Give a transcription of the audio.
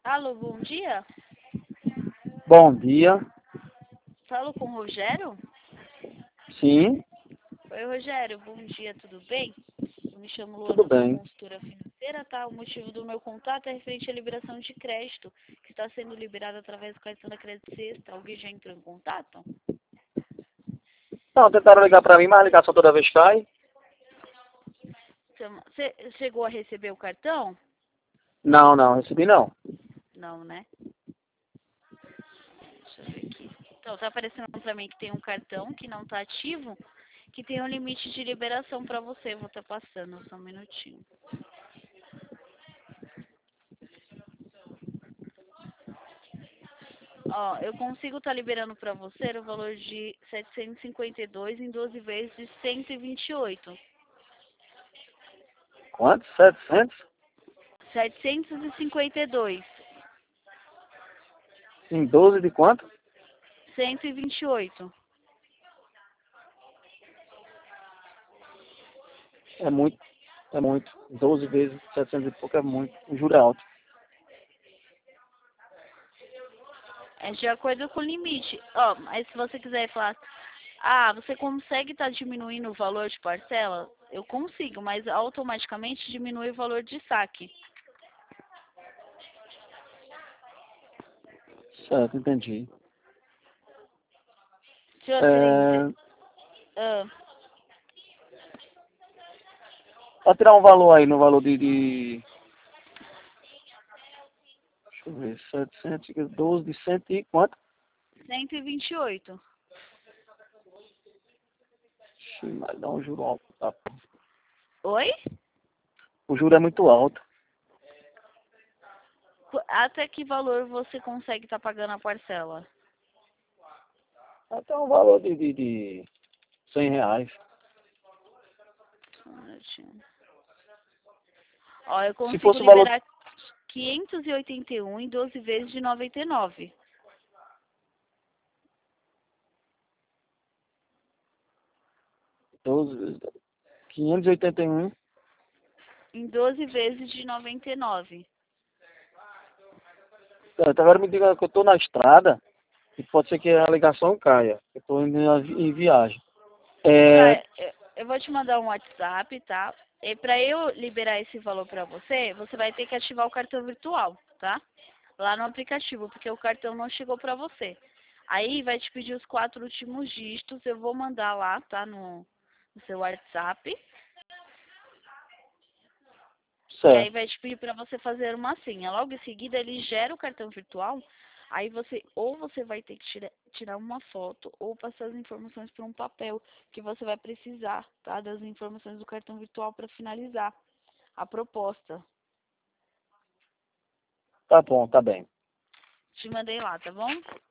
Alô, bom dia. Bom dia. Falo com o Rogério? Sim, Oi, Rogério, bom dia, tudo bem? Eu me chamo tudo Luana, sou bem. consultora financeira, tá? O motivo do meu contato é referente à liberação de crédito, que está sendo liberado através do cartão da Crédito Sexta. Alguém já entrou em contato? Não, tentaram ligar pra mim, mas a ligação toda vez cai. Você chegou a receber o cartão? Não, recebi não. Não, né? Deixa eu ver aqui. Então, tá aparecendo pra mim que tem um cartão que não tá ativo, que tem um limite de liberação pra você. Vou estar passando, só um minutinho. Ó, eu consigo estar liberando para você o valor de 752 em 12 vezes de 128. Quanto? 700? 752. Em 12 de quanto? 128. É muito, é muito. 12 vezes 700 e pouco é muito. O juro é alto. É de acordo com o limite. Ó, mas se você quiser falar, você consegue estar diminuindo o valor de parcela? Eu consigo, mas automaticamente diminui o valor de saque. Certo, entendi. Se você É, ah, pra tirar um valor aí, no valor deixa eu ver, 712 de 100 e quanto? 128. Ixi, mas dá um juro alto. Tá? Oi? O juro é muito alto. Até que valor você consegue estar pagando a parcela? Até um valor de 100 reais. Só um minutinho. Ó, eu Se consigo fosse o valor liberar 581 em 12 vezes de 99. 12 vezes 581. Em 12 vezes de 99. Certo, agora me diga que eu tô na estrada e pode ser que a ligação caia. Eu tô indo em viagem. Tá, É, eu vou te mandar um WhatsApp, tá? E pra eu liberar esse valor pra você, você vai ter que ativar o cartão virtual, tá? Lá no aplicativo, porque o cartão não chegou pra você. Aí vai te pedir os 4 últimos dígitos, eu vou mandar lá, tá? No seu WhatsApp. E aí certo. vai te pedir para você fazer uma senha. Logo em seguida ele gera o cartão virtual. Aí você vai ter que tirar uma foto ou passar as informações para um papel que você vai precisar, tá? Das informações do cartão virtual para finalizar a proposta. Tá bom, tá bem. Te mandei lá, tá bom?